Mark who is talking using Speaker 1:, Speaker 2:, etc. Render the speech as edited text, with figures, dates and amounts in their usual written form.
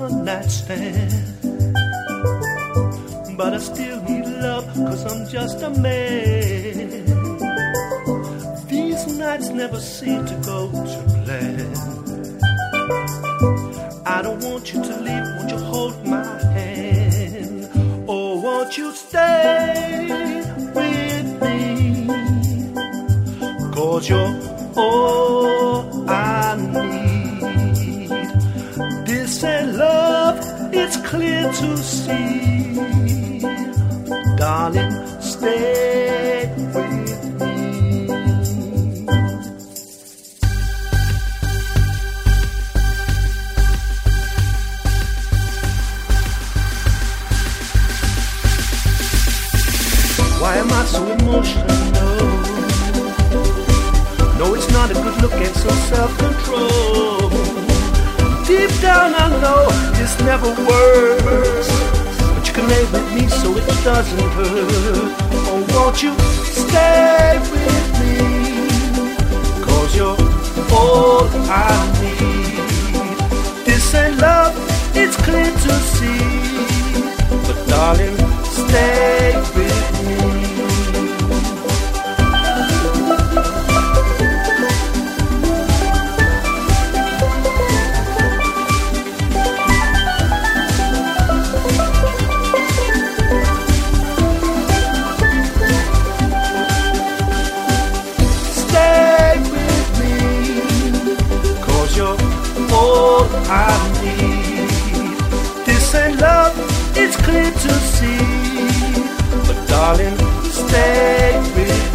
Speaker 1: one night stand. But I still need love, 'cause I'm just a man. These nights never seem to go to plan. I don't want you to leave, won't you hold my hand? Oh, won't you stay with me? 'Cause you're all I need. This ain't love, it's clear to see. Darling, stay with me. Why am I so emotional? No, it's not a good look and so self-control. Deep down I know this never works, but you can lay with me so it doesn't hurt. Oh, won't you stay with me? 'Cause you're all I need. This ain't love, it's clear to see. But darling, stay with me. All I need. This ain't love, it's clear to see. But darling, stay with me.